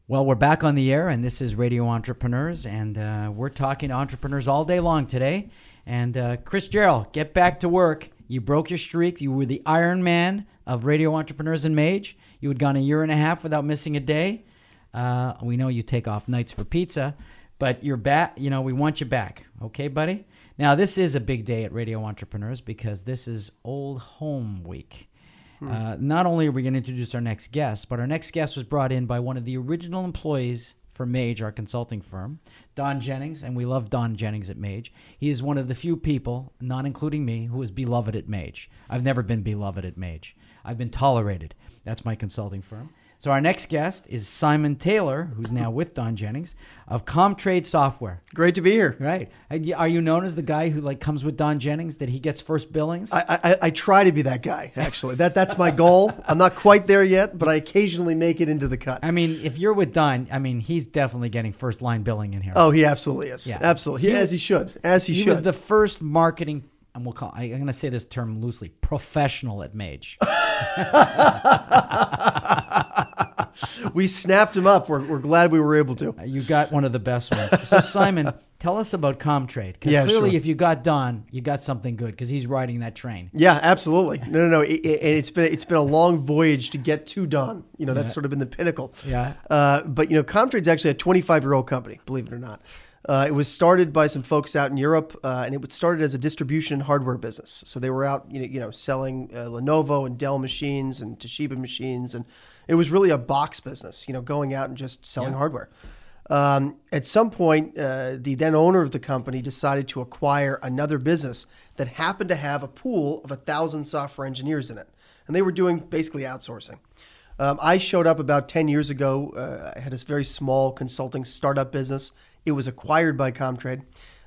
Well, we're back on the air, and this is Radio Entrepreneurs, and we're talking to entrepreneurs all day long today. And Chris Gerald, get back to work. You broke your streak. You were the Iron Man of Radio Entrepreneurs in Mage. You had gone a year and a half without missing a day. We know you take off nights for pizza, but you're back. You know, we want you back. Okay, buddy? Now, this is a big day at Radio Entrepreneurs because this is Old Home Week. Not only are we going to introduce our next guest, but our next guest was brought in by one of the original employees for Mage, our consulting firm, Don Jennings, and we love Don Jennings at Mage. He is one of the few people, not including me, who is beloved at Mage. I've never been beloved at Mage. I've been tolerated. That's my consulting firm. So our next guest is Simon Taylor, who's now with Don Jennings, of Comtrade Software. Great to be here. Right. Are you known as the guy who comes with Don Jennings, that he gets first billings? I try to be that guy, actually. That's my goal. I'm not quite there yet, but I occasionally make it into the cut. I mean, if you're with Don, he's definitely getting first line billing in here. Oh, he absolutely is. Yeah. Absolutely. As he should. He was the first marketing, and I'm going to say this term loosely, professional at Mage. We snapped him up. We're glad we were able to. You got one of the best ones. So Simon, tell us about Comtrade. Because clearly if you got Don, you got something good because he's riding that train. Yeah, absolutely. No. It's been a long voyage to get to Don. That's sort of been the pinnacle. Yeah. But Comtrade's actually a 25-year-old company, believe it or not. It was started by some folks out in Europe, and it started as a distribution hardware business. So they were out, selling Lenovo and Dell machines and Toshiba machines, and it was really a box business, going out and just selling hardware. At some point, the then owner of the company decided to acquire another business that happened to have a pool of 1,000 software engineers in it, and they were doing basically outsourcing. I showed up about 10 years ago. I had this very small consulting startup business. It was acquired by Comtrade,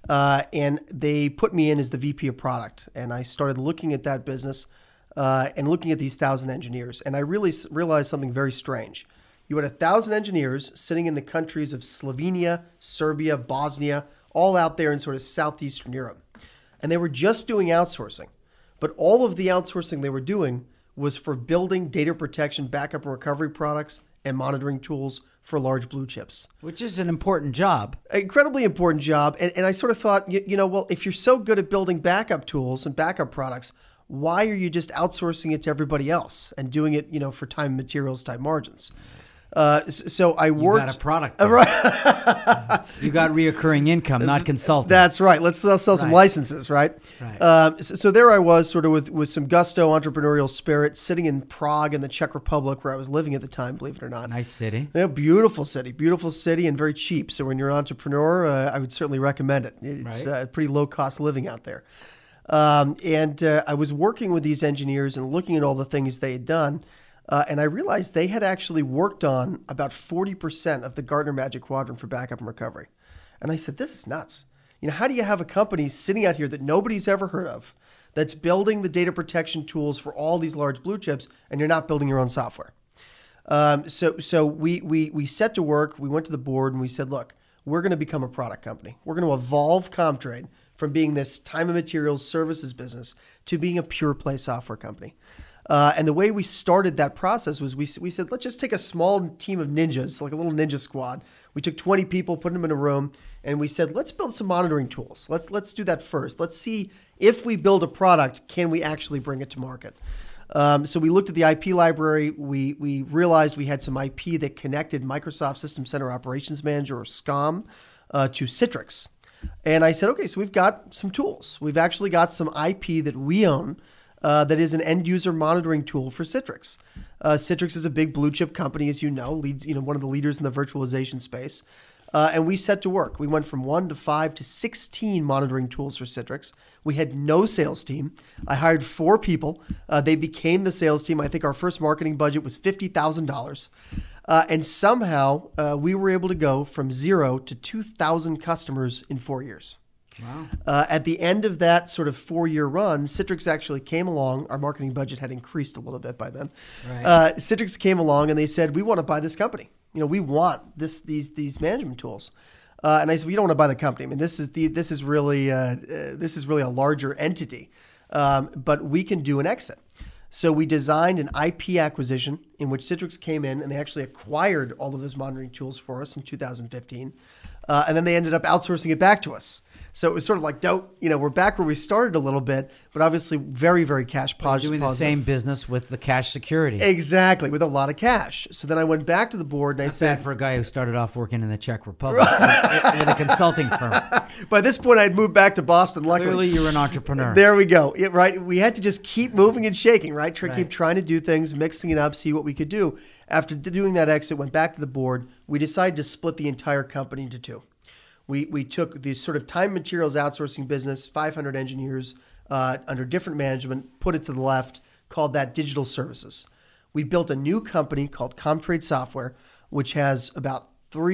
and they put me in as the VP of product. And I started looking at that business and looking at these 1,000 engineers. And I really realized something very strange. You had 1,000 engineers sitting in the countries of Slovenia, Serbia, Bosnia, all out there in sort of southeastern Europe. And they were just doing outsourcing. But all of the outsourcing they were doing was for building data protection, backup and recovery products and monitoring tools for large blue chips. Which is an important job. Incredibly important job. And I sort of thought, well, if you're so good at building backup tools and backup products, why are you just outsourcing it to everybody else and doing it, for time and materials type margins? So I worked. You got a product. Right. You got reoccurring income, not consulting. That's right. Let's sell some licenses, right? So there I was, sort of with some gusto, entrepreneurial spirit, sitting in Prague in the Czech Republic, where I was living at the time, believe it or not. Nice city. Yeah, beautiful city, and very cheap. So when you're an entrepreneur, I would certainly recommend it. It's pretty low cost living out there. And I was working with these engineers and looking at all the things they had done. And I realized they had actually worked on about 40% of the Gartner Magic Quadrant for backup and recovery. And I said, this is nuts. How do you have a company sitting out here that nobody's ever heard of that's building the data protection tools for all these large blue chips, and you're not building your own software? So we set to work. We went to the board and we said, look, we're going to become a product company. We're going to evolve Comtrade from being this time and materials services business to being a pure play software company. And the way we started that process was we said, let's just take a small team of ninjas, like a little ninja squad. We took 20 people, put them in a room, and we said, let's build some monitoring tools. Let's do that first. Let's see if we build a product, can we actually bring it to market? So we looked at the IP library. We realized we had some IP that connected Microsoft System Center Operations Manager, or SCOM, to Citrix. And I said, okay, so we've got some tools. We've actually got some IP that we own that is an end user monitoring tool for Citrix. Citrix is a big blue chip company, as you know, leads, one of the leaders in the virtualization space. And we set to work. We went from 1 to 5 to 16 monitoring tools for Citrix. We had no sales team. I hired 4 people. They became the sales team. I think our first marketing budget was $50,000. And somehow we were able to go from 0 to 2,000 customers in 4 years. Wow. At the end of that sort of 4-year run, Citrix actually came along. Our marketing budget had increased a little bit by then. Right. Citrix came along and they said, we want to buy this company. We want these management tools. And I said, we don't want to buy the company. I mean, this is really a larger entity, but we can do an exit. So we designed an IP acquisition in which Citrix came in and they actually acquired all of those monitoring tools for us in 2015. And then they ended up outsourcing it back to us. So it was sort of like, we're back where we started a little bit, but obviously very, very cash positive. Doing the same business with the cash security. Exactly, with a lot of cash. So then I went back to the board and I said... bad for a guy who started off working in the Czech Republic with a consulting firm. By this point, I'd moved back to Boston, luckily. Clearly, you're an entrepreneur. There we go. Yeah, right. We had to just keep moving and shaking, right? Keep trying to do things, mixing it up, see what we could do. After doing that exit, went back to the board. We decided to split the entire company into two. We took the sort of time materials outsourcing business, 500 engineers under different management, put it to the left, called that Digital Services. We built a new company called Comtrade Software, which has about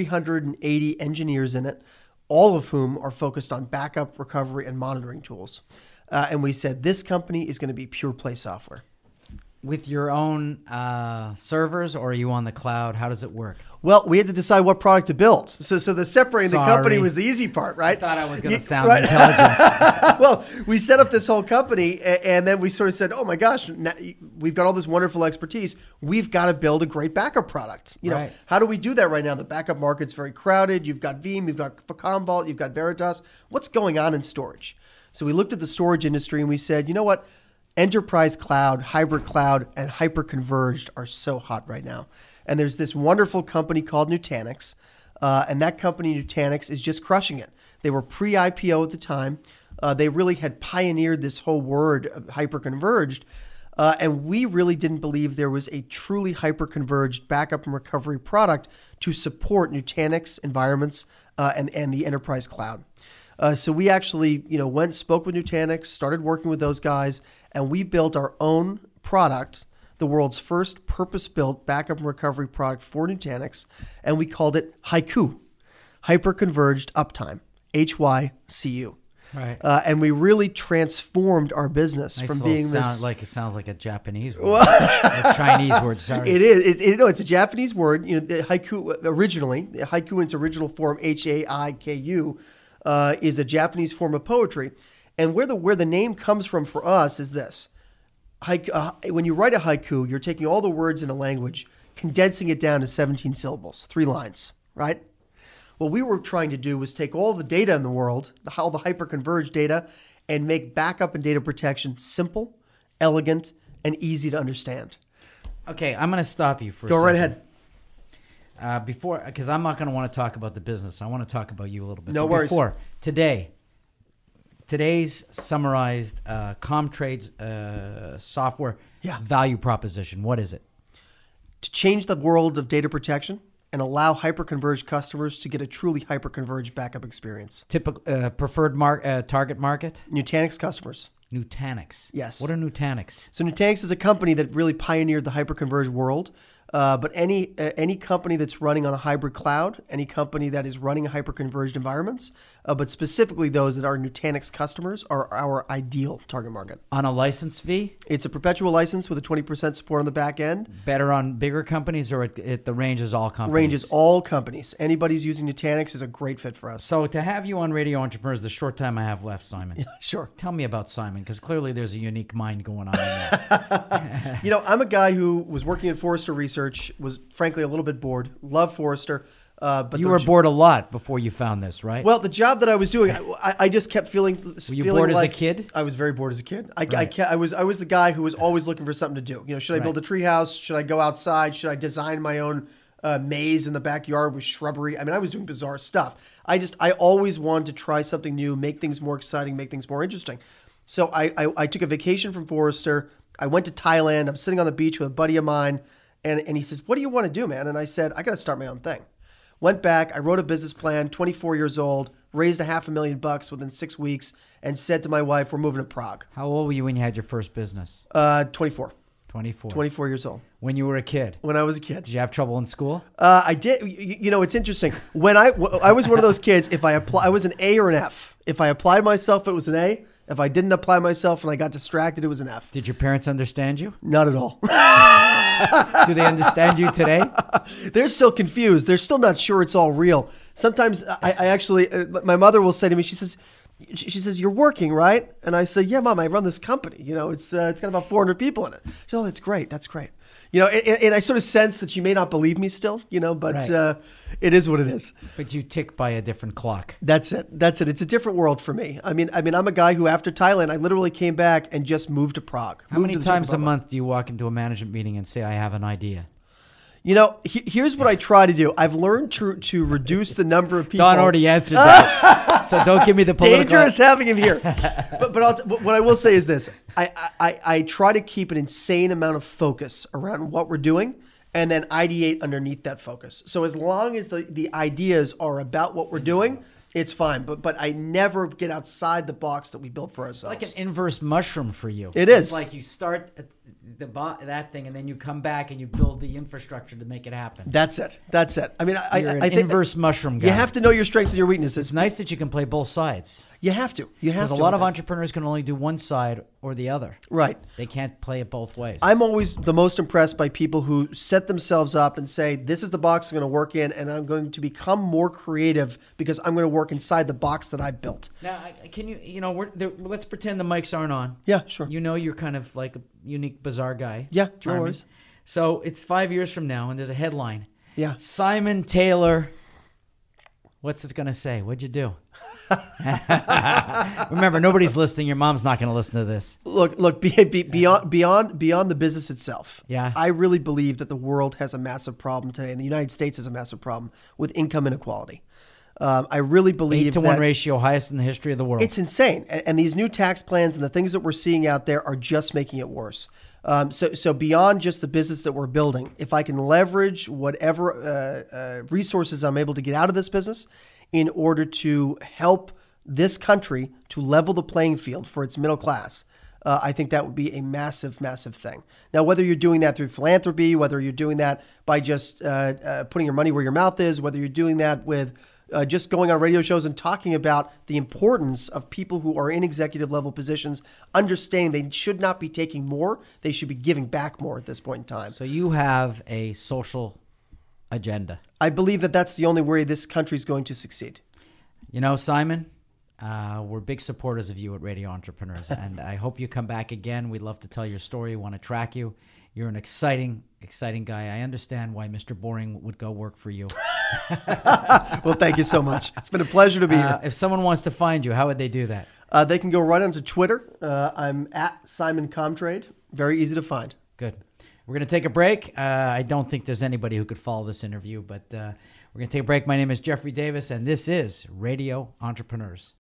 380 engineers in it, all of whom are focused on backup, recovery, and monitoring tools. And we said this company is going to be pure play software. With your own servers, or are you on the cloud? How does it work? Well, we had to decide what product to build. So the separating the company was the easy part, right? I thought I was going to sound intelligent. Well, we set up this whole company, and then we sort of said, oh my gosh, we've got all this wonderful expertise. We've got to build a great backup product. How do we do that right now? The backup market's very crowded. You've got Veeam, you've got Commvault, you've got Veritas. What's going on in storage? So we looked at the storage industry, and we said, you know what? Enterprise cloud, hybrid cloud, and hyper-converged are so hot right now. And there's this wonderful company called Nutanix, and that company, Nutanix, is just crushing it. They were pre-IPO at the time. They really had pioneered this whole word of hyper-converged, and we really didn't believe there was a truly hyper-converged backup and recovery product to support Nutanix environments and the enterprise cloud. So we actually, went, spoke with Nutanix, started working with those guys, and we built our own product, the world's first purpose-built backup and recovery product for Nutanix, and we called it HYCU, Hyper-Converged Uptime, HYCU. Right. And we really transformed our business nice from being this. It sounds like a Japanese word, a Chinese word. Sorry, it is. It's a Japanese word. The HYCU originally, HYCU in its original form, HAIKU, is a Japanese form of poetry. And where the name comes from for us is this. When you write a haiku, you're taking all the words in a language, condensing it down to 17 syllables, 3 lines, right? What we were trying to do was take all the data in the world, all the hyper-converged data, and make backup and data protection simple, elegant, and easy to understand. Okay, I'm going to stop you for a second. Go right ahead. Because I'm not going to want to talk about the business. I want to talk about you a little bit. No worries. Today's summarized Comtrade's software value proposition. What is it? To change the world of data protection and allow hyper-converged customers to get a truly hyper-converged backup experience. Typical preferred target market? Nutanix customers. Nutanix. Yes. What are Nutanix? So Nutanix is a company that really pioneered the hyper-converged world. But any company that's running on a hybrid cloud, any company that is running hyper-converged environments, but specifically those that are Nutanix customers are our ideal target market. On a license fee? It's a perpetual license with a 20% support on the back end. Better on bigger companies, or it the range is all companies? Ranges all companies. Anybody's using Nutanix is a great fit for us. So to have you on Radio Entrepreneurs, the short time I have left, Simon. Yeah, sure. Tell me about Simon, because clearly there's a unique mind going on in there. I'm a guy who was working at Forrester Research, was frankly a little bit bored, loved Forrester. But you were bored a lot before you found this, right? Well, the job that I was doing, I just kept feeling. Were you bored as a kid? I was very bored as a kid. I was the guy who was always looking for something to do. Should I build a treehouse? Should I go outside? Should I design my own maze in the backyard with shrubbery? I mean, I was doing bizarre stuff. I always wanted to try something new, make things more exciting, make things more interesting. So I took a vacation from Forrester. I went to Thailand. I'm sitting on the beach with a buddy of mine, and he says, "What do you want to do, man?" And I said, "I got to start my own thing." Went back, I wrote a business plan, 24 years old, raised $500,000 within 6 weeks, and said to my wife, we're moving to Prague. How old were you when you had your first business? 24. 24. 24 years old. When you were a kid? When I was a kid. Did you have trouble in school? I did. It's interesting. When I was one of those kids, I was an A or an F. If I applied myself, it was an A. If I didn't apply myself and I got distracted, it was an F. Did your parents understand you? Not at all. Do they understand you today? They're still confused. They're still not sure it's all real. Sometimes I actually, my mother will say to me, she says, "You're working, right?" And I say, "Yeah, Mom, I run this company. It's got about 400 people in it." She says, "Oh, that's great. That's great." And I sort of sense that you may not believe me still, but Right. it is what it is. But you tick by a different clock. That's it. It's a different world for me. I mean, I'm a guy who after Thailand, I literally came back and just moved to Prague. How many times a month do you walk into a management meeting and say, I have an idea? Here's what I try to do. I've learned to reduce the number of people. Don already answered that. So don't give me the political. Dangerous having him here. But what I will say is this. I try to keep an insane amount of focus around what we're doing and then ideate underneath that focus. So as long as the ideas are about what we're doing, it's fine. But I never get outside the box that we built for ourselves. It's like an inverse mushroom for you. It is. It's like you start at that thing and then you come back and you build the infrastructure to make it happen. That's it. I mean, You're an I think inverse mushroom guy. you have to know your strengths and your weaknesses. It's nice that you can play both sides. You have to. Because a lot of entrepreneurs can only do one side or the other. Right. They can't play it both ways. I'm always the most impressed by people who set themselves up and say, this is the box I'm going to work in, and I'm going to become more creative because I'm going to work inside the box that I built. Now, can let's pretend the mics aren't on. Yeah, sure. You're kind of like a unique, bizarre guy. Yeah, Charming. no worries. So it's 5 years from now, and there's a headline. Yeah. Simon Taylor. What's it going to say? What'd you do? Remember, nobody's listening. Your mom's not going to listen to this. Look. Beyond the business itself. Yeah. I really believe that the world has a massive problem today, and the United States has a massive problem with income inequality. I really believe 8-to-1 ratio, highest in the history of the world. It's insane, and these new tax plans and the things that we're seeing out there are just making it worse. So beyond just the business that we're building, if I can leverage whatever resources I'm able to get out of this business in order to help this country to level the playing field for its middle class, I think that would be a massive, massive thing. Now, whether you're doing that through philanthropy, whether you're doing that by just putting your money where your mouth is, whether you're doing that with just going on radio shows and talking about the importance of people who are in executive level positions, understanding they should not be taking more, they should be giving back more at this point in time. So you have a social agenda. I believe that that's the only way this country is going to succeed. Simon, we're big supporters of you at Radio Entrepreneurs, and I hope you come back again. We'd love to tell your story. We want to track you. You're an exciting guy. I understand why Mr. Boring would go work for you. Well, thank you so much. It's been a pleasure to be here. If someone wants to find you, how would they do that? They can go right onto Twitter. I'm at Simon Comtrade. Very easy to find. Good. We're going to take a break. I don't think there's anybody who could follow this interview, but we're going to take a break. My name is Jeffrey Davis, and this is Radio Entrepreneurs.